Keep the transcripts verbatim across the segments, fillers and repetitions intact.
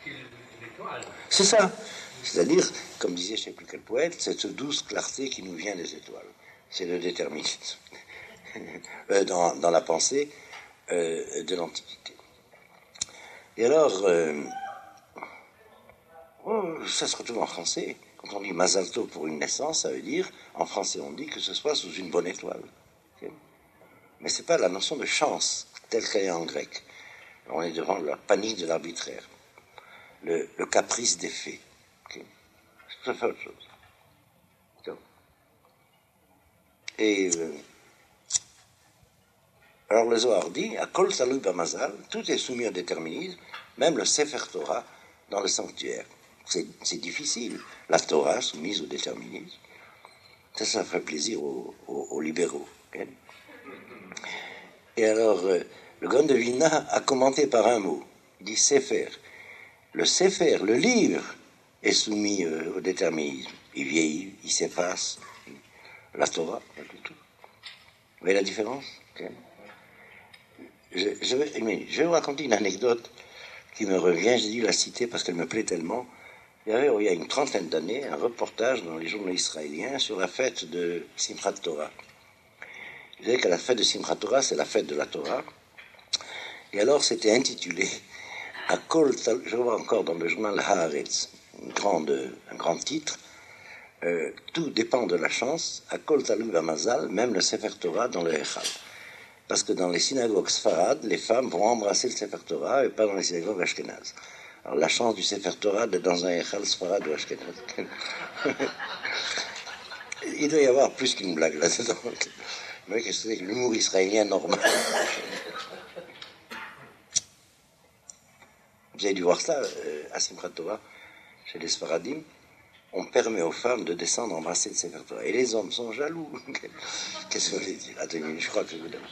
C'est ça. C'est-à-dire, comme disait je ne sais plus quel poète, cette douce clarté qui nous vient des étoiles. C'est le déterminisme dans, dans la pensée euh, de l'Antiquité. Et alors, euh, oh, ça se retrouve en français. Quand on dit Mazal Tov pour une naissance, ça veut dire, en français on dit que ce soit sous une bonne étoile. Okay. Mais ce n'est pas la notion de chance telle qu'elle est en grec. On est devant la panique de l'arbitraire, le, le caprice des faits. Okay. C'est tout à fait autre chose. Donc, et euh, alors le Zohar dit, à Kol Talui Bamazal, tout est soumis au déterminisme, même le Sefer Torah dans le sanctuaire. C'est, c'est difficile, la Torah soumise au déterminisme. Ça, ça ferait plaisir aux, aux, aux libéraux. Okay. Et alors, euh, le Gaon de Vilna a commenté par un mot. Il dit Sefer. Le Sefer, le livre, est soumis euh, au déterminisme. Il vieillit, il s'efface. La Torah, pas du tout. Vous voyez la différence? Okay. je, je, vais, je vais vous raconter une anecdote qui me revient. J'ai dû la citer parce qu'elle me plaît tellement. Il y avait, il y a une trentaine d'années, un reportage dans les journaux israéliens sur la fête de Simchat Torah. Vous savez que la fête de Simchat Torah, c'est la fête de la Torah. Et alors, c'était intitulé à Kol, je vois encore dans le journal Haaretz, une grande, un grand titre, euh, tout dépend de la chance, à Kol Talui Bamazal, même le Sefer Torah dans le Echal. Parce que dans les synagogues sfarades, les femmes vont embrasser le Sefer Torah et pas dans les synagogues ashkénazes. Alors, la chance du Sefer Torah d'être dans un Echal sfarade ou ashkénaz. Il doit y avoir plus qu'une blague là-dedans. Mais qu'est-ce que c'est que l'humour israélien normal? Vous avez dû voir ça euh, à Simchat Torah, chez les Sfaradim. On permet aux femmes de descendre embrasser le Sefer Torah. Et les hommes sont jaloux. Qu'est-ce que vous voulez dire? Attendez, je crois que je vous donne.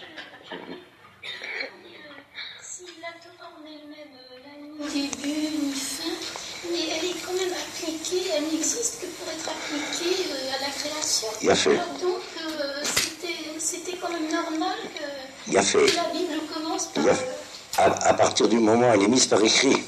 Si la Torah en elle-même n'a ni début ni fin, mais elle est quand même appliquée, elle n'existe que pour être appliquée euh, à la création. Il a fait. Alors donc, euh, c'était, c'était quand même normal que, Il a fait. que la Bible commence par... À, à partir du moment où elle est mise par écrit.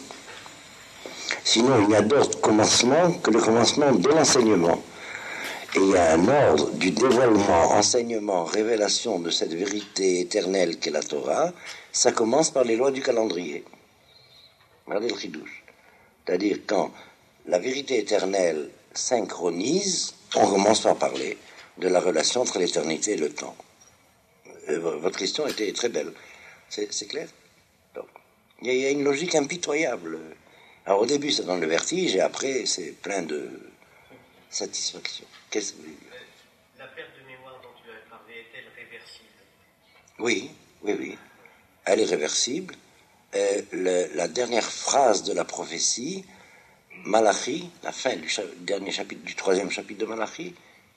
Sinon, il n'y a d'autre commencement que le commencement de l'enseignement. Et il y a un ordre du dévoilement, enseignement, révélation de cette vérité éternelle qu'est la Torah. Ça commence par les lois du calendrier. Regardez le chidouche. C'est-à-dire, quand la vérité éternelle synchronise, on commence par parler de la relation entre l'éternité et le temps. Euh, votre question était très belle. C'est, c'est clair? Donc, il y a une logique impitoyable. Alors au début ça donne le vertige et après c'est plein de satisfaction. Qu'est-ce que vous voulez dire? La perte de mémoire dont tu as parlé est-elle réversible? Oui, oui, oui. Elle est réversible. Euh, le, la dernière phrase de la prophétie, Malachi, la fin du cha- dernier chapitre, du troisième chapitre de Malachi,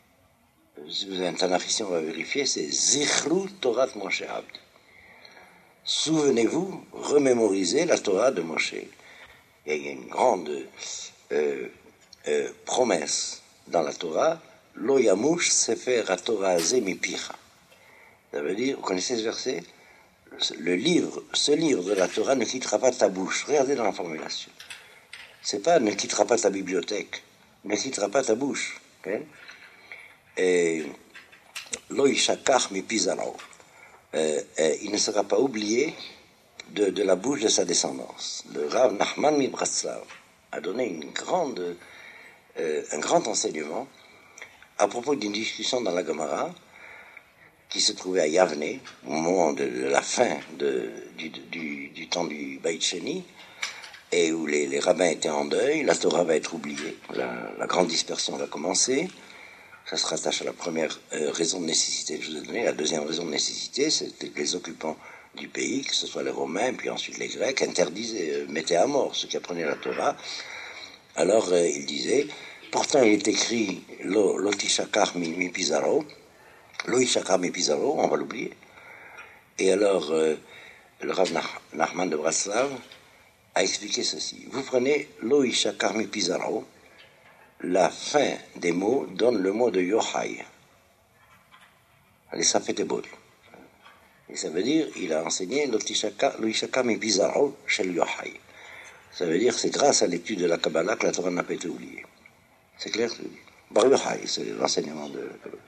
si vous avez un Tanakh ici, on va vérifier, c'est Zichru Torah Moshe Abd. Souvenez-vous, remémorisez la Torah de Moshe. Il y a une grande euh, euh, promesse dans la Torah, Lo yamush sefer haTorah hazeh mipicha. Ça veut dire, vous connaissez ce verset? Le livre, ce livre de la Torah ne quittera pas ta bouche. Regardez dans la formulation. C'est pas ne quittera pas ta bibliothèque, ne quittera pas ta bouche. Okay? Et Lo yishakach mipi zaro. Il ne sera pas oublié De, de la bouche de sa descendance. Le Rav Nachman Mibraslav a donné une grande, euh, un grand enseignement à propos d'une discussion dans la Gemara qui se trouvait à Yavne au moment de, de la fin de, du, du, du temps du Beit Sheni et où les, les rabbins étaient en deuil. La Torah va être oubliée, la, la grande dispersion va commencer. Ça se rattache à la première euh, raison de nécessité que je vous ai donnée. La deuxième raison de nécessité, c'était que les occupants du pays, que ce soit les Romains, puis ensuite les Grecs, interdisaient, euh, mettaient à mort ceux qui apprenaient la Torah. Alors, euh, il disait, pourtant il est écrit Lo, lo tishakar mi, mi pizarro, Lo ishakar mi pizarro, on va l'oublier. Et alors, euh, le Rav Nachman de Braslav a expliqué ceci. Vous prenez Lo ishakar mi pizarro, la fin des mots donne le mot de Yochai. Allez, ça fait des boules. Et ça veut dire, il a enseigné l'Ishaka mi Bizarro chez le Yochai. Ça veut dire que c'est grâce à l'étude de la Kabbalah que la Torah n'a pas été oubliée. C'est clair ce que je dis. Bar Yochai, c'est l'enseignement de la Kabbalah.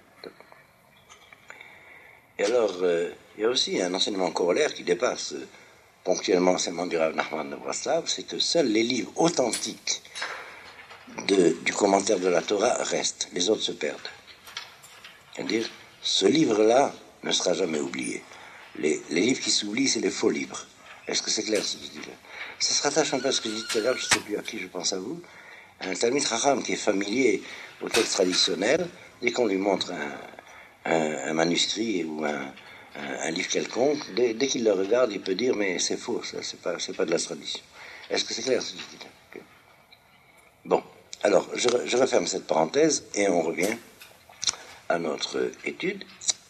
Et alors, euh, il y a aussi un enseignement corollaire qui dépasse euh, ponctuellement l'enseignement du Rav Nachman de Braslav, c'est que seuls les livres authentiques de, du commentaire de la Torah restent, les autres se perdent. C'est-à-dire, ce livre-là ne sera jamais oublié. Les, les livres qui s'oublient, c'est les faux livres. Est-ce que c'est clair ce que je dis là? Ça se rattache un peu à ce que je dis tout à l'heure, je ne sais plus à qui je pense à vous. Un Talmid Chacham qui est familier au texte traditionnel, dès qu'on lui montre un, un, un manuscrit ou un, un, un livre quelconque, dès, dès qu'il le regarde, il peut dire mais c'est faux, ça, c'est pas, c'est pas de la tradition. Est-ce que c'est clair ce que je dis là? Okay. Bon, alors je, je referme cette parenthèse et on revient à notre étude.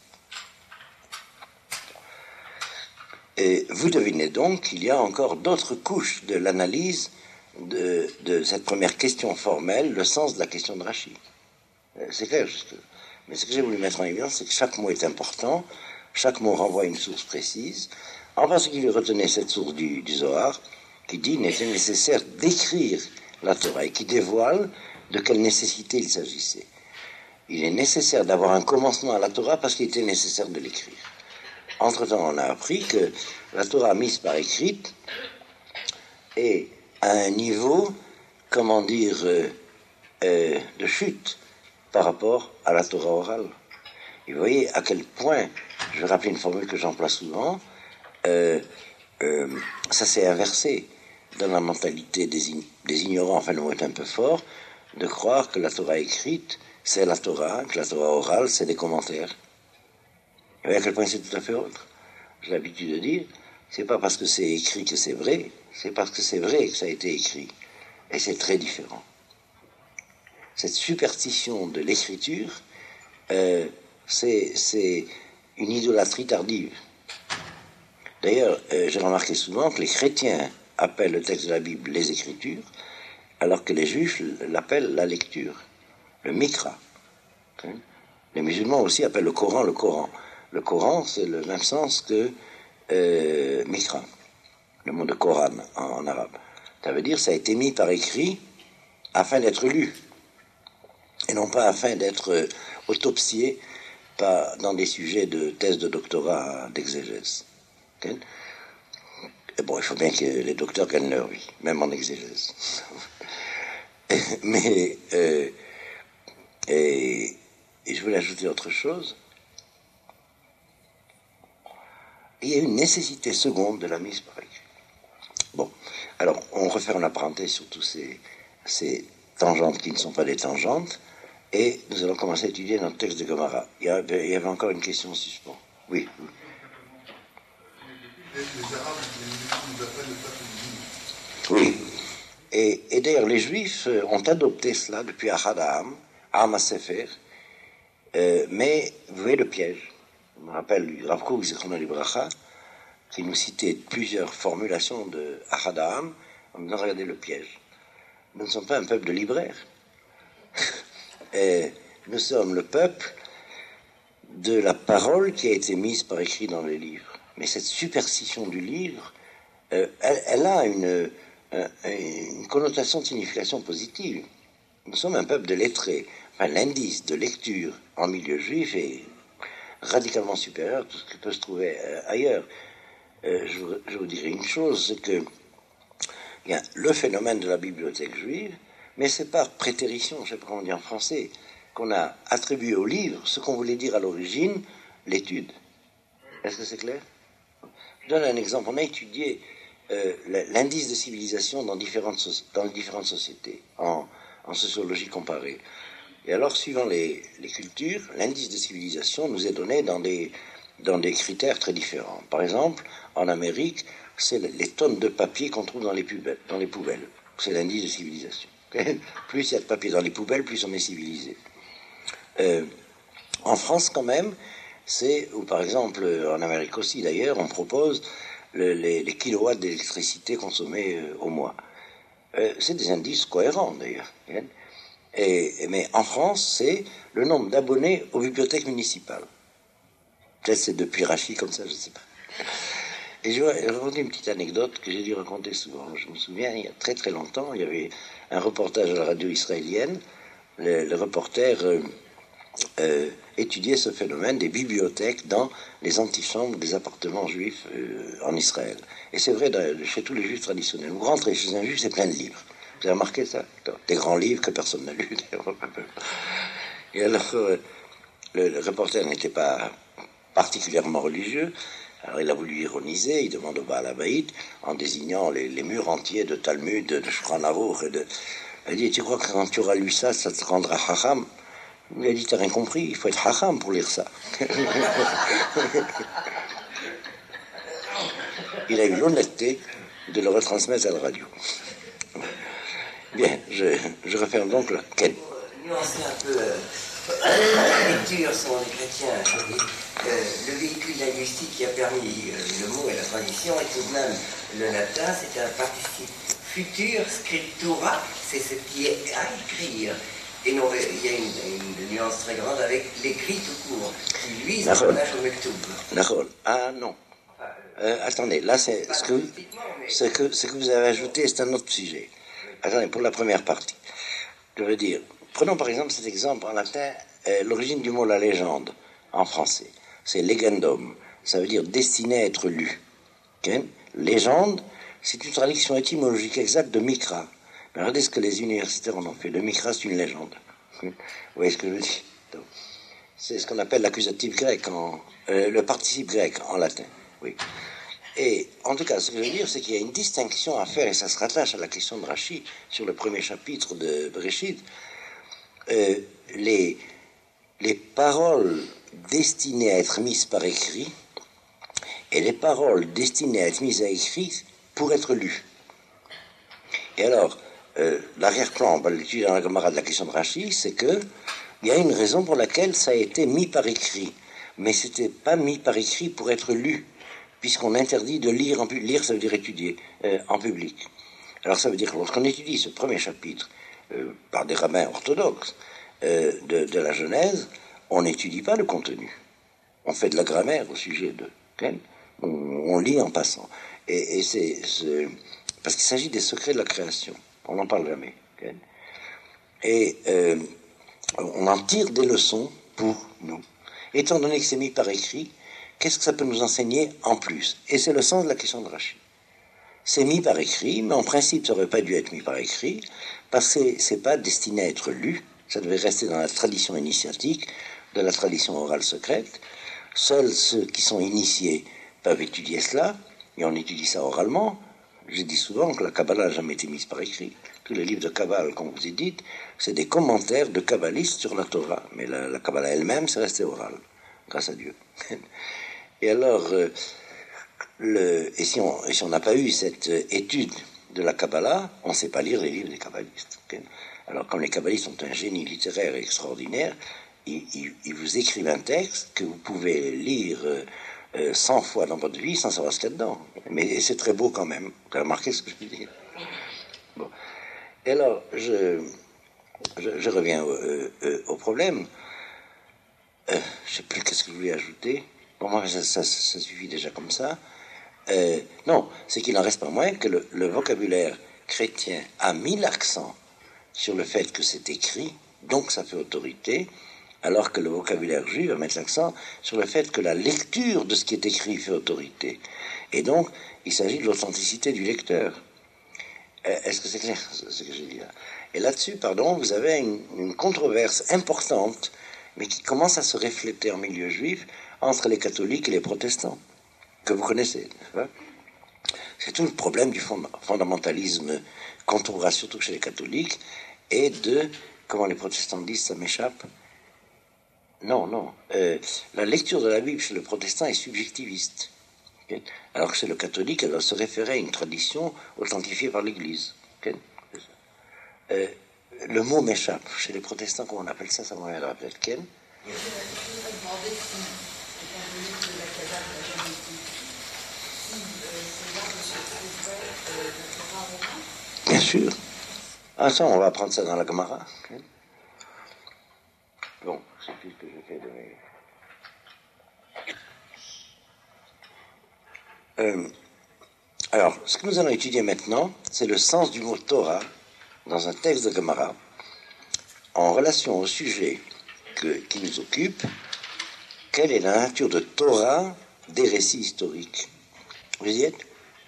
Et vous devinez donc qu'il y a encore d'autres couches de l'analyse de, de cette première question formelle, le sens de la question de Rashi. C'est clair, juste. Mais ce que j'ai voulu mettre en évidence, c'est que chaque mot est important, chaque mot renvoie à une source précise, en particulier retenez cette source du, du Zohar, qui dit qu'il était nécessaire d'écrire la Torah et qui dévoile de quelle nécessité il s'agissait. Il est nécessaire d'avoir un commencement à la Torah parce qu'il était nécessaire de l'écrire. Entre-temps, on a appris que la Torah mise par écrite est à un niveau, comment dire, euh, euh, de chute par rapport à la Torah orale. Et vous voyez à quel point, je vais rappeler une formule que j'emploie souvent, euh, euh, ça s'est inversé dans la mentalité des, in- des ignorants, enfin le mot est un peu fort, de croire que la Torah écrite, c'est la Torah, que la Torah orale, c'est des commentaires. Vous voyez à quel point c'est tout à fait autre. J'ai l'habitude de dire, c'est pas parce que c'est écrit que c'est vrai, c'est parce que c'est vrai que ça a été écrit. Et c'est très différent. Cette superstition de l'écriture, euh, c'est, c'est une idolâtrie tardive. D'ailleurs, euh, j'ai remarqué souvent que les chrétiens appellent le texte de la Bible les Écritures, alors que les juifs l'appellent la lecture, le Mikra. Les musulmans aussi appellent le Coran le Coran. Le Coran, c'est le même sens que euh, Mikra, le mot de Coran en, en arabe. Ça veut dire que ça a été mis par écrit afin d'être lu, et non pas afin d'être euh, autopsié par, dans des sujets de thèse de doctorat d'exégèse. Okay? Et bon, il faut bien que les docteurs gagnent leur vie, même en exégèse. Mais, euh, et, et je voulais ajouter autre chose. Il y a une nécessité seconde de la mise par écrit. Bon, alors on referme la parenthèse sur tous ces, ces tangentes qui ne sont pas des tangentes, et nous allons commencer à étudier notre texte de Gemara. Il y avait, il y avait encore une question en suspens. Oui. Oui. Et, et d'ailleurs, les Juifs ont adopté cela depuis Ahad Ha'am, Ha'am HaSefer, euh, mais vous voyez le piège. Je me rappelle Rav Kook Zichrono Libracha, qui nous citait plusieurs formulations de Ahad Ha'am, en nous disant, regardez le piège. Nous ne sommes pas un peuple de libraires. Et nous sommes le peuple de la parole qui a été mise par écrit dans les livres. Mais cette superstition du livre, euh, elle, elle a une, euh, une connotation de signification positive. Nous sommes un peuple de lettrés. Enfin, l'indice de lecture en milieu juif est radicalement supérieur à tout ce qui peut se trouver euh, ailleurs. Euh, je, vous, je vous dirais une chose, c'est que il y a le phénomène de la bibliothèque juive, mais c'est par prétérition, je ne sais pas comment dire en français, qu'on a attribué au livre ce qu'on voulait dire à l'origine, l'étude. Est-ce que c'est clair? Je donne un exemple. On a étudié euh, l'indice de civilisation dans différentes, soci- dans différentes sociétés, en, en sociologie comparée. Et alors, suivant les, les cultures, l'indice de civilisation nous est donné dans des, dans des critères très différents. Par exemple, en Amérique, c'est les tonnes de papier qu'on trouve dans les, pubelles, dans les poubelles. C'est l'indice de civilisation. Plus il y a de papier dans les poubelles, plus on est civilisé. Euh, en France, quand même, c'est, ou par exemple, en Amérique aussi d'ailleurs, on propose le, les, les kilowatts d'électricité consommés euh, au mois. Euh, c'est des indices cohérents d'ailleurs. Et, mais en France, c'est le nombre d'abonnés aux bibliothèques municipales. Peut-être c'est depuis Rachi comme ça, je ne sais pas. Et je vais raconter une petite anecdote que j'ai dû raconter souvent. Je me souviens, il y a très très longtemps, il y avait un reportage à la radio israélienne. Le, le reporter euh, euh, étudiait ce phénomène des bibliothèques dans les antichambres des appartements juifs euh, en Israël. Et c'est vrai de, chez tous les juifs traditionnels. Vous rentrez chez un juif, c'est plein de livres. Vous avez remarqué ça? Des grands livres que personne n'a lus. Et alors, euh, le, le reporter n'était pas particulièrement religieux. Alors il a voulu ironiser, il demande au Baal Habaïd, en désignant les, les murs entiers de Talmud, de Shulchan Aruch, et de... Il dit, tu crois que quand tu auras lu ça, ça te rendra hacham? Il a dit, t'as rien compris, il faut être hacham pour lire ça. Il a eu l'honnêteté de le retransmettre à la radio. Bien, je, je referme donc là. Ken. Nuancer un peu euh, la lecture selon les chrétiens. Euh, le véhicule linguistique qui a permis euh, le mot et la tradition est tout de même le latin, c'est un participe futur, scriptura, c'est ce qui est à écrire. Et non, il y a une, une nuance très grande avec l'écrit tout court, qui lui, c'est un âge au mektoub. D'accord. Ah non. Euh, attendez, là, c'est ce que, ce, que, ce que vous avez ajouté, c'est un autre sujet. Attendez, pour la première partie. Je veux dire, prenons par exemple cet exemple en latin, euh, l'origine du mot la légende, en français. C'est legendum, ça veut dire destiné à être lu. Okay? Légende, c'est une traduction étymologique exacte de Mikra. Mais regardez ce que les universitaires en ont fait. Le Mikra, c'est une légende. Vous voyez ce que je veux dire? Donc, c'est ce qu'on appelle l'accusatif grec, en, euh, le participe grec en latin. Oui. Et en tout cas, ce que je veux dire, c'est qu'il y a une distinction à faire, et ça se rattache à la question de Rashi sur le premier chapitre de Bereshit. Euh, les, les paroles destinées à être mises par écrit et les paroles destinées à être mises à écrit pour être lues. Et alors, euh, l'arrière-plan, on va l'étudier dans la Gemara de la question de Rashi, c'est que il y a une raison pour laquelle ça a été mis par écrit, mais c'était pas mis par écrit pour être lu, puisqu'on interdit de lire en public. Lire, ça veut dire étudier euh, en public. Alors ça veut dire que lorsqu'on étudie ce premier chapitre euh, par des rabbins orthodoxes euh, de, de la Genèse, on n'étudie pas le contenu. On fait de la grammaire au sujet de... Okay? On, on lit en passant. Et, et c'est, c'est... Parce qu'il s'agit des secrets de la création. On n'en parle jamais. Okay? Et euh, on en tire des leçons pour nous. Étant donné que c'est mis par écrit, qu'est-ce que ça peut nous enseigner en plus? Et c'est le sens de la question de Rashi. C'est mis par écrit, mais en principe, ça n'aurait pas dû être mis par écrit, parce que ce n'est pas destiné à être lu. Ça devait rester dans la tradition initiatique, de la tradition orale secrète. Seuls ceux qui sont initiés peuvent étudier cela, et on étudie ça oralement. Je dis souvent que la Kabbalah n'a jamais été mise par écrit. Tous les livres de Kabbalah, comme vous y dites, c'est des commentaires de kabbalistes sur la Torah. Mais la, la Kabbalah elle-même, c'est resté oral, grâce à Dieu. Et alors, euh, le, et si on et si on n'a pas eu cette euh, étude de la Kabbalah, on ne sait pas lire les livres des kabbalistes. Okay? Alors, comme les kabbalistes ont un génie littéraire extraordinaire, ils, ils, ils vous écrivent un texte que vous pouvez lire euh, euh, cent fois dans votre vie sans savoir ce qu'il y a dedans. Mais c'est très beau quand même. Vous avez remarqué ce que je veux dire? Bon. Et alors, je, je, je reviens au, euh, euh, au problème. Euh, je ne sais plus qu'est-ce que je voulais ajouter. Pour moi, ça, ça, ça suffit déjà comme ça. Euh, non, c'est qu'il n'en reste pas moins que le, le vocabulaire chrétien a mis l'accent sur le fait que c'est écrit, donc ça fait autorité, alors que le vocabulaire juif va mettre l'accent sur le fait que la lecture de ce qui est écrit fait autorité. Et donc, il s'agit de l'authenticité du lecteur. Euh, est-ce que c'est clair, ce que j'ai dit là? Et là-dessus, pardon, vous avez une, une controverse importante, mais qui commence à se refléter en milieu juif entre les catholiques et les protestants, que vous connaissez. Hein? C'est tout le problème du fond, fondamentalisme qu'on trouvera surtout chez les catholiques, et de, comment les protestants disent, ça m'échappe. Non, non. Euh, la lecture de la Bible chez le protestant est subjectiviste. Okay? Alors que chez le catholique, elle doit se référer à une tradition authentifiée par l'Église. Okay? Euh, le mot m'échappe. Chez les protestants, comment on appelle ça? Ça m'en viendra peut-être. Ken? Bien sûr. Ah ça, on va apprendre ça dans la Gemara. Okay? Bon, je sais plus ce que je fais de mes... Euh, alors, ce que nous allons étudier maintenant, c'est le sens du mot Torah dans un texte de Gemara, en relation au sujet que, qui nous occupe. Quelle est la nature de Torah des récits historiques? Vous y êtes?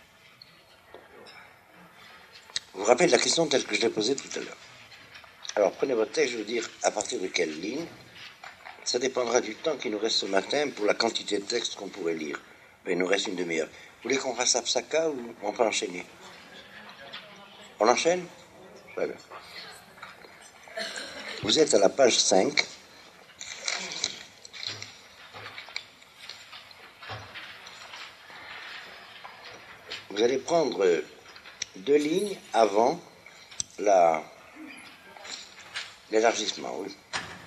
Vous vous rappelez de la question telle que je l'ai posée tout à l'heure. Alors, prenez votre texte, je vais vous dire à partir de quelle ligne. Ça dépendra du temps qui nous reste ce matin pour la quantité de textes qu'on pourrait lire. Mais il nous reste une demi-heure. Vous voulez qu'on fasse Apsaka ou on peut enchaîner? On enchaîne? Très bien. Vous êtes à la page cinq. Vous allez prendre deux lignes avant la, l'élargissement, oui.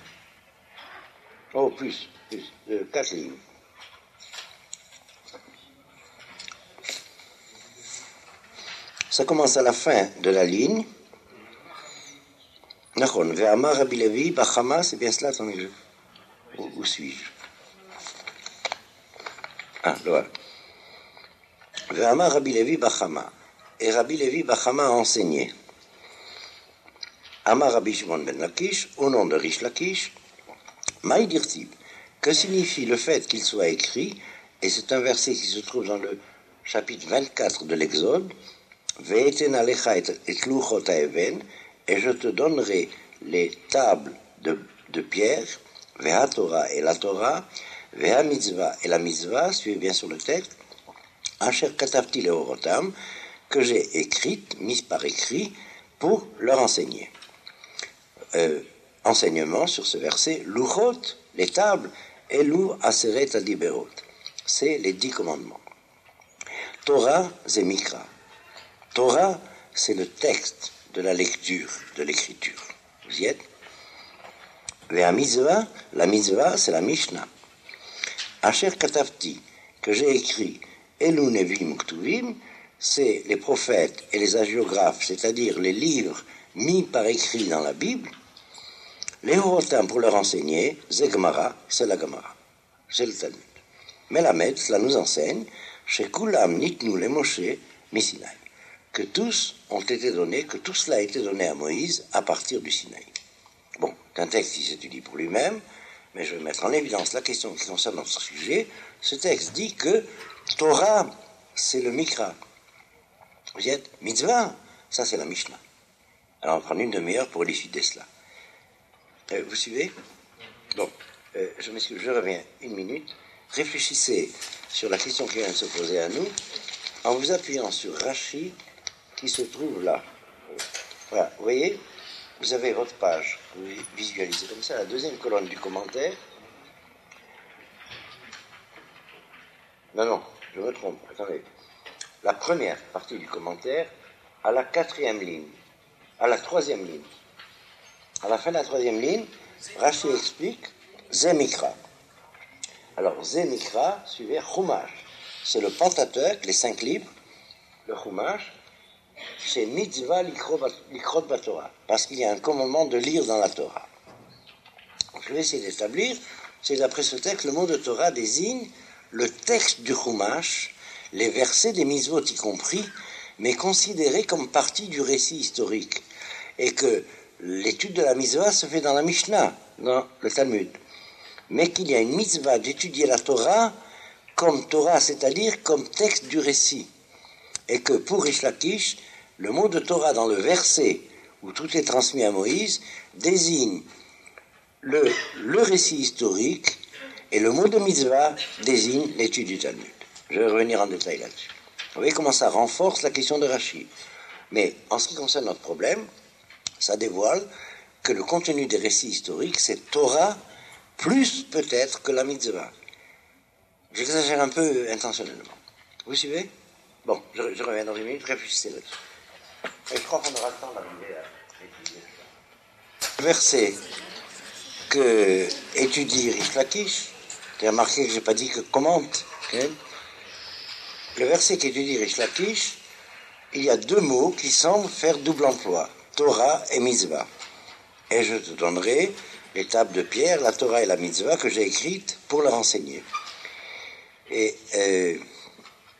Oh, plus, plus, euh, quatre lignes. Ça commence à la fin de la ligne. Nachon, Ve'amar Rabbi Levi, Bachama, c'est bien cela, attendez, je... où, où suis-je? Ah, voilà. Ve'amar Rabbi Levi, Bachama. Et Rabbi Levi Bachama a enseigné. Amar Rabbi Shimon ben Lakish, au nom de Rish Lakish, Maïdirtib, que signifie le fait qu'il soit écrit, et c'est un verset qui se trouve dans le chapitre vingt-quatre de l'Exode, Ve'eten alecha et luchot ha'even, et je te donnerai les tables de, de pierre, Ve'a Torah et la Torah, Ve'a mitzvah et la mitzvah, suivez bien sur le texte, Asher katavti leorotam, que j'ai écrite, mise par écrit, pour leur enseigner. Euh, enseignement sur ce verset, Luchot, les tables, Elu aseret adiberot. C'est les dix commandements. Torah, c'est Mikra. Torah, c'est le texte de la lecture, de l'écriture. Vous y êtes? Ve'a mitzvah, la mitzvah, c'est la Mishnah. Asher katavti, que j'ai écrit, Elu nevim ktuvim, c'est les prophètes et les hagiographes, c'est-à-dire les livres mis par écrit dans la Bible. Les Horotam, pour leur enseigner, c'est Gemara, c'est la Gemara, c'est le Talmud. Mais la Melamed, cela nous enseigne, chez Kulam nitnu le Moshe Misinaï, que tous ont été donnés, que tout cela a été donné à Moïse à partir du Sinaï. Bon, c'est un texte qui s'étudie pour lui-même, mais je vais mettre en évidence la question qui concerne notre sujet. Ce texte dit que Torah, c'est le Mikra. Vous y êtes? Mitzvah, ça c'est la Mishnah. Alors on va prendre une demi-heure pour élucider cela. Euh, vous suivez? Bon, euh, je m'excuse, je reviens une minute. Réfléchissez sur la question qui vient de se poser à nous en vous appuyant sur Rashi qui se trouve là. Voilà, vous voyez? Vous avez votre page, vous visualisez comme ça la deuxième colonne du commentaire. Non, non, je me trompe, attendez. La première partie du commentaire à la quatrième ligne, à la troisième ligne. À la fin de la troisième ligne, Rashi explique Zemikra. Alors, Zemikra, suivez Chumash. C'est le Pentateuque, les cinq livres, le Chumash, c'est Mitzvah Likrot Batorah, parce qu'il y a un commandement de lire dans la Torah. Donc, je vais essayer d'établir, c'est d'après ce texte, le mot de Torah désigne le texte du Chumash, les versets des mitzvot y compris, mais considérés comme partie du récit historique, et que l'étude de la mitzvah se fait dans la Mishnah, dans le Talmud, mais qu'il y a une mitzvah d'étudier la Torah comme Torah, c'est-à-dire comme texte du récit, et que pour Rish Lakish, le mot de Torah dans le verset où tout est transmis à Moïse désigne le, le récit historique, et le mot de mitzvah désigne l'étude du Talmud. Je vais revenir en détail là-dessus. Vous voyez comment ça renforce la question de Rashi. Mais en ce qui concerne notre problème, ça dévoile que le contenu des récits historiques, c'est Torah plus peut-être que la mitzvah. J'exagère un peu intentionnellement. Vous suivez? Bon, je, je reviens dans une minute, réfléchissez là-dessus. Et je crois qu'on aura le temps d'arriver à étudier ça. Le verset que étudie Rish Lakish, tu as remarqué que je n'ai pas dit que commente, okay? Le verset qu'étudie Rish Lakish, il y a deux mots qui semblent faire double emploi, Torah et mitzvah. Et je te donnerai les tables de pierre, la Torah et la mitzvah que j'ai écrites pour leur enseigner. Et euh,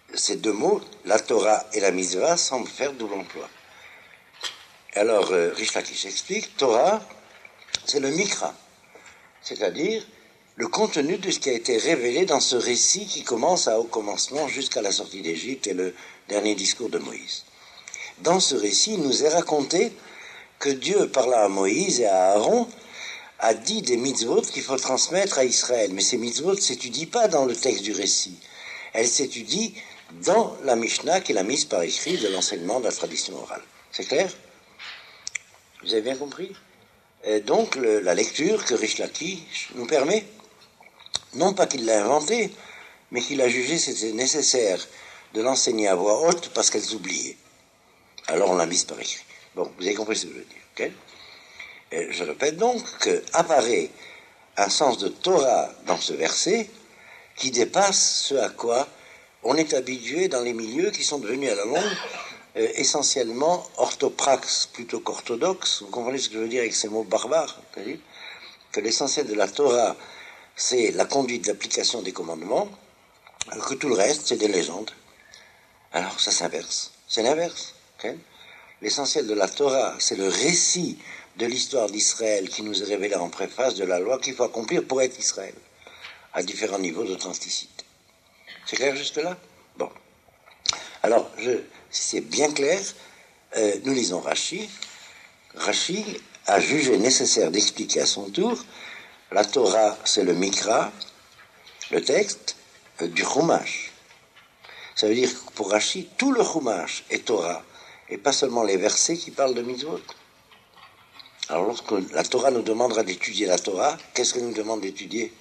ces deux mots, la Torah et la mitzvah, semblent faire double emploi. Alors, euh, Rish Lakish explique, Torah, c'est le mikra, c'est-à-dire le contenu de ce qui a été révélé dans ce récit qui commence à, au commencement jusqu'à la sortie d'Égypte et le dernier discours de Moïse. Dans ce récit, il nous est raconté que Dieu, parlant à Moïse et à Aaron, a dit des mitzvot qu'il faut transmettre à Israël. Mais ces mitzvot ne s'étudient pas dans le texte du récit. Elles s'étudient dans la Mishnah qui est la mise par écrit de l'enseignement de la tradition orale. C'est clair? Vous avez bien compris? Et donc, le, la lecture que Rish Lakish nous permet, non pas qu'il l'a inventée, mais qu'il a jugé c'était nécessaire de l'enseigner à voix haute parce qu'elle s'oubliait. Alors on l'a mise par écrit. Bon, vous avez compris ce que je veux dire, ok? Et je répète donc qu'apparaît un sens de Torah dans ce verset qui dépasse ce à quoi on est habitué dans les milieux qui sont devenus à la longue euh, essentiellement orthopraxes plutôt qu'orthodoxes. Vous comprenez ce que je veux dire avec ces mots barbares? C'est-à-dire que l'essentiel de la Torah, c'est la conduite d'application des commandements, alors que tout le reste, c'est des légendes. Alors ça s'inverse. C'est l'inverse. Okay? L'essentiel de la Torah, c'est le récit de l'histoire d'Israël qui nous est révélé en préface de la loi qu'il faut accomplir pour être Israël, à différents niveaux d'authenticité. C'est clair jusque-là? Bon. Alors, je, si c'est bien clair, euh, nous lisons Rashi. Rashi a jugé nécessaire d'expliquer à son tour la Torah, c'est le Mikra, le texte, euh, du Chumash. Ça veut dire que pour Rashi, tout le Chumash est Torah, et pas seulement les versets qui parlent de mitzvot. Alors, lorsque la Torah nous demandera d'étudier la Torah, qu'est-ce qu'elle nous demande d'étudier?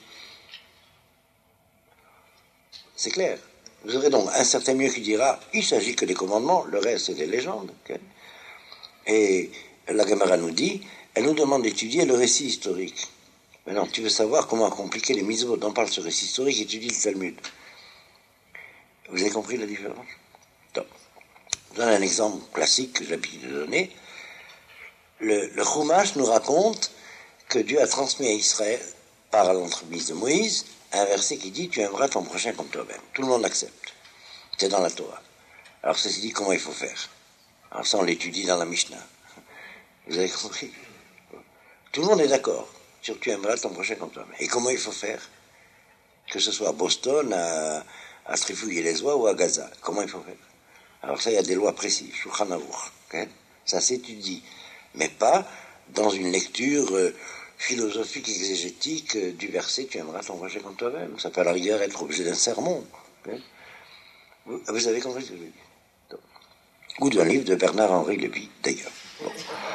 C'est clair. Vous aurez donc un certain mieux qui dira, il s'agit que des commandements, le reste c'est des légendes. Okay? Et la Gemara nous dit, elle nous demande d'étudier le récit historique. Maintenant, tu veux savoir comment compliquer les mitzvot dont parle ce récit historique, étudie le Talmud. Vous avez compris la différence? Donc, je donne un exemple classique que j'ai l'habitude de donner. Le, le Chumash nous raconte que Dieu a transmis à Israël, par l'entremise de Moïse, un verset qui dit « Tu aimeras ton prochain comme toi-même ». Tout le monde l'accepte. C'est dans la Torah. Alors, ceci dit, comment il faut faire? Alors ça, on l'étudie dans la Mishnah. Vous avez compris? Tout le monde est d'accord sur « Tu aimeras ton prochain comme toi-même ». Et comment il faut faire? Que ce soit à Boston, à, à Trifouille-les-Oies ou à Gaza. Comment il faut faire? Alors ça, il y a des lois précises. Shulchan Aruch. Okay? Ça s'étudie. Mais pas dans une lecture euh, philosophique, exégétique euh, du verset « Tu aimeras ton prochain comme toi-même ». Ça peut à la rigueur être objet d'un sermon. Okay? Vous, vous avez compris ce que je veux dire? Donc, ou d'un livre de Bernard-Henri Lévy, d'ailleurs. Bon.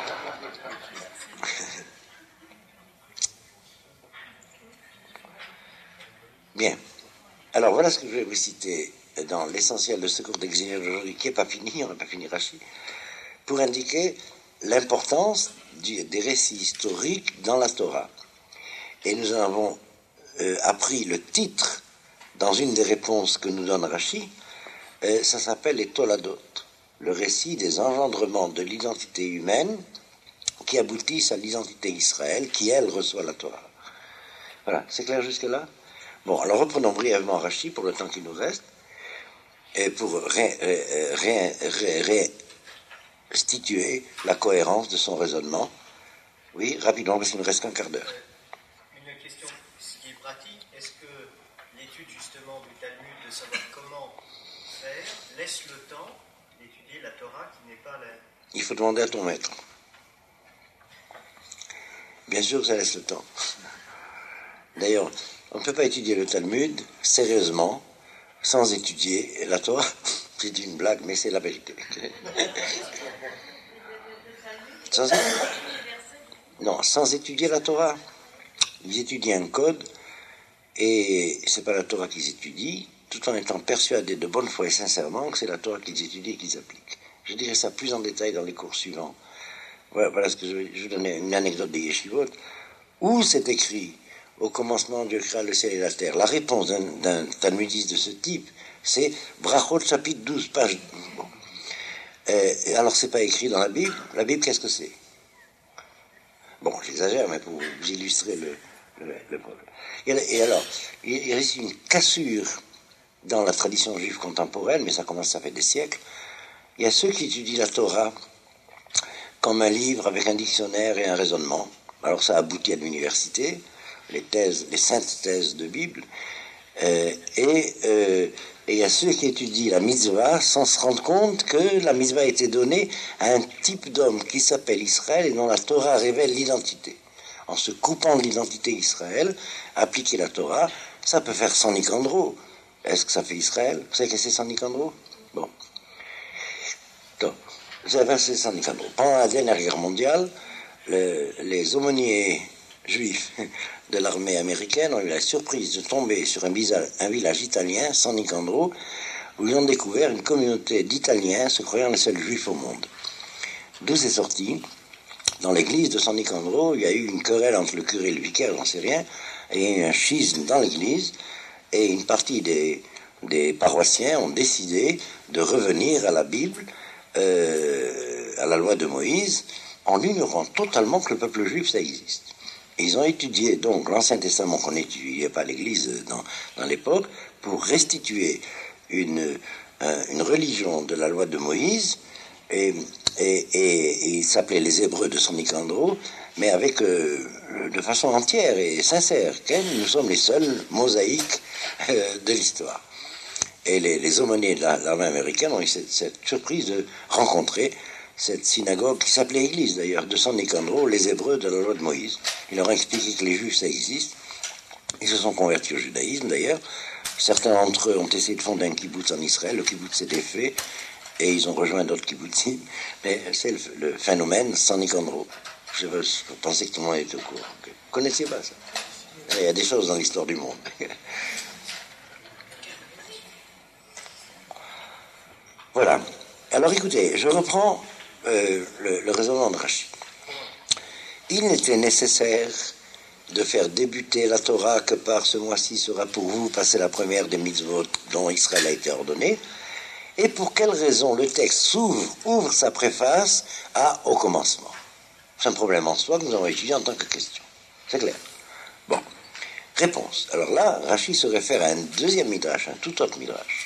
Bien. Alors voilà ce que je vais vous citer dans l'essentiel de ce cours d'exégèse aujourd'hui, qui n'est pas fini, on n'a pas fini Rashi, pour indiquer l'importance du, des récits historiques dans la Torah. Et nous avons euh, appris le titre dans une des réponses que nous donne Rashi, euh, ça s'appelle les Toladot, le récit des engendrements de l'identité humaine qui aboutissent à l'identité Israël, qui elle reçoit la Torah. Voilà, c'est clair jusque-là? Bon, alors reprenons brièvement Rashi pour le temps qui nous reste, et pour ré, ré, ré, ré, ré restituer la cohérence de son raisonnement. Oui, rapidement, parce qu'il ne reste qu'un quart d'heure. Une question, ce qui est pratique, est-ce que l'étude justement du Talmud, de savoir comment faire, laisse le temps d'étudier la Torah qui n'est pas la... Il faut demander à ton maître. Bien sûr que ça laisse le temps. D'ailleurs, on ne peut pas étudier le Talmud sérieusement sans étudier la Torah. C'est une blague, mais c'est la vérité. Sans, non, sans étudier la Torah. Ils étudient un code, et c'est pas la Torah qu'ils étudient, tout en étant persuadés de bonne foi et sincèrement que c'est la Torah qu'ils étudient et qu'ils appliquent. Je dirai ça plus en détail dans les cours suivants. Voilà, voilà ce que je vais, je vais donner une anecdote des yeshivot, où c'est écrit au commencement Dieu créa le ciel et la terre. La réponse d'un, d'un talmudiste de ce type, c'est Brachot chapitre douze, page. Bon. Euh, alors c'est pas écrit dans la Bible. La Bible, qu'est-ce que c'est? Bon, j'exagère, mais pour vous illustrer le, le, le problème. Et, et alors, il, il reste une cassure dans la tradition juive contemporaine, mais ça commence, ça fait des siècles, il y a ceux qui étudient la Torah comme un livre avec un dictionnaire et un raisonnement. Alors ça aboutit à l'université, les thèses, les saintes thèses de Bible, euh, et, euh, et il y a ceux qui étudient la mitzvah sans se rendre compte que la mitzvah a été donnée à un type d'homme qui s'appelle Israël et dont la Torah révèle l'identité. En se coupant de l'identité Israël, appliquer la Torah, ça peut faire San Nicandro. Est-ce que ça fait Israël? Vous savez que c'est San Nicandro? Bon. Donc, ça va, c'est San Nicandro. Pendant la dernière guerre mondiale, le, les aumôniers juifs de l'armée américaine ont eu la surprise de tomber sur un village, un village italien, San Nicandro, où ils ont découvert une communauté d'Italiens se croyant les seuls juifs au monde. D'où c'est sorti? Dans l'église de San Nicandro, il y a eu une querelle entre le curé et le vicaire, j'en sais rien, et il y a eu un schisme dans l'église, et une partie des, des paroissiens ont décidé de revenir à la Bible, euh, à la loi de Moïse, en ignorant totalement que le peuple juif, ça existe. Et ils ont étudié donc l'Ancien Testament qu'on n'étudiait pas à l'Église dans, dans l'époque, pour restituer une, euh, une religion de la loi de Moïse, et, et, et, et ils s'appelaient les Hébreux de San Nicandro, mais avec euh, de façon entière et sincère, car nous sommes les seuls mosaïques euh, de l'histoire. Et les, les aumôniers de l'armée américaine ont eu cette, cette surprise de rencontrer cette synagogue qui s'appelait Église d'ailleurs, de San Nicandro, les Hébreux de la loi de Moïse. Il leur a expliqué que les Juifs, ça existe. Ils se sont convertis au judaïsme d'ailleurs. Certains d'entre eux ont essayé de fonder un kibbutz en Israël. Le kibbutz s'est défait et ils ont rejoint d'autres kibbutzim. Mais c'est le, le phénomène San Nicandro. Je, je pensais que tout le monde était au courant. Vous ne connaissiez pas ça? Il y a des choses dans l'histoire du monde. Voilà. Alors écoutez, je reprends euh, le, le raisonnement de Rashi. Il n'était nécessaire de faire débuter la Torah que par ce mois-ci sera pour vous passer la première des mitzvot dont Israël a été ordonné. Et pour quelle raison le texte ouvre, ouvre sa préface à « au commencement ». C'est un problème en soi que nous avons étudié en tant que question. C'est clair? Bon. Réponse. Alors là, Rashi se réfère à un deuxième midrash, un tout autre midrash,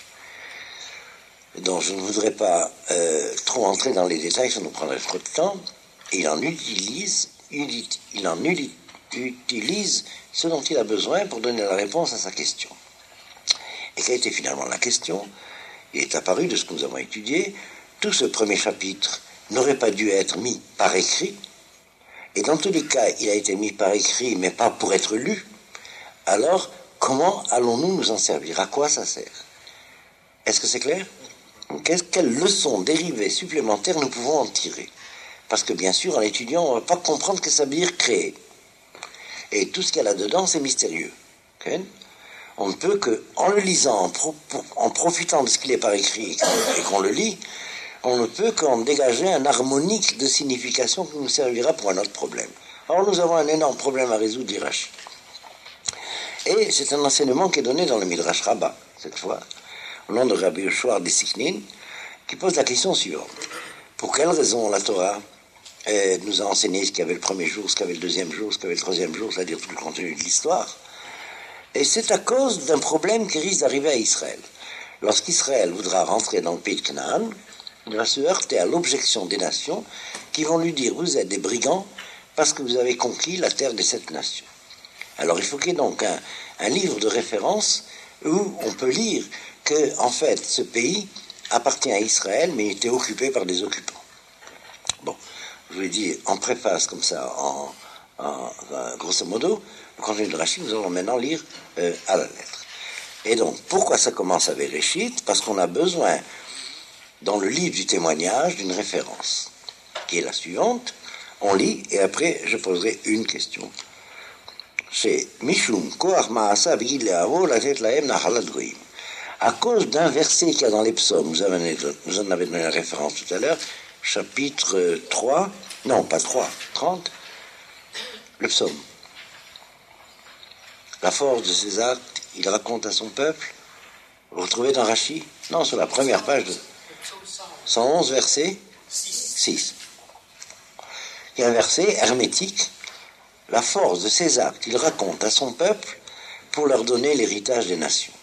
dont je ne voudrais pas euh, trop entrer dans les détails, ça nous prendrait trop de temps. Il en utilise, il, il en utilise ce dont il a besoin pour donner la réponse à sa question. Et quelle était finalement la question? Il est apparu de ce que nous avons étudié, tout ce premier chapitre n'aurait pas dû être mis par écrit, et dans tous les cas, il a été mis par écrit, mais pas pour être lu. Alors, comment allons-nous nous en servir? À quoi ça sert? Est-ce que c'est clair? Qu'est-ce, quelles leçons dérivées supplémentaires nous pouvons en tirer? Parce que bien sûr, en étudiant, on ne va pas comprendre que ça veut dire créer. Et tout ce qu'il y a là-dedans, c'est mystérieux. Okay? On ne peut que, en le lisant, en, pro, en profitant de ce qu'il est par écrit et qu'on le lit, on ne peut qu'en dégager un harmonique de signification qui nous servira pour un autre problème. Alors nous avons un énorme problème à résoudre, dit Rashi. Et c'est un enseignement qui est donné dans le Midrash Rabbah, cette fois, au nom de Rabbi Yoshua de Siknin, qui pose la question suivante. Pour quelle raison la Torah euh, nous a enseigné ce qu'il y avait le premier jour, ce qu'il y avait le deuxième jour, ce qu'il y avait le troisième jour, c'est-à-dire tout le contenu de l'histoire? Et c'est à cause d'un problème qui risque d'arriver à Israël. Lorsqu'Israël voudra rentrer dans le pays de Canaan, il va se heurter à l'objection des nations qui vont lui dire « vous êtes des brigands parce que vous avez conquis la terre des sept nations ». Alors il faut qu'il y ait donc un, un livre de référence où on peut lire que, en fait, ce pays appartient à Israël, mais il était occupé par des occupants. Bon, je vous l'ai dit en préface, comme ça, en, en, en grosso modo, le contenu de Rashi, nous allons maintenant lire euh, à la lettre. Et donc, pourquoi ça commence à Bereshit? Parce qu'on a besoin, dans le livre du témoignage, d'une référence, qui est la suivante. On lit, et après, je poserai une question. C'est Mishum Koach Maasa V'Gid Le'avo Latet Lahem Nachalat Goyim. À cause d'un verset qu'il y a dans les psaumes, vous, avez, vous en avez donné la référence tout à l'heure, chapitre trois, non, pas trois, trente, le psaume. La force de ses actes, il raconte à son peuple. Vous retrouvez dans Rashi? Non, sur la première page de cent onze, verset six. Il y a un verset hermétique. La force de ses actes, il raconte à son peuple pour leur donner l'héritage des nations.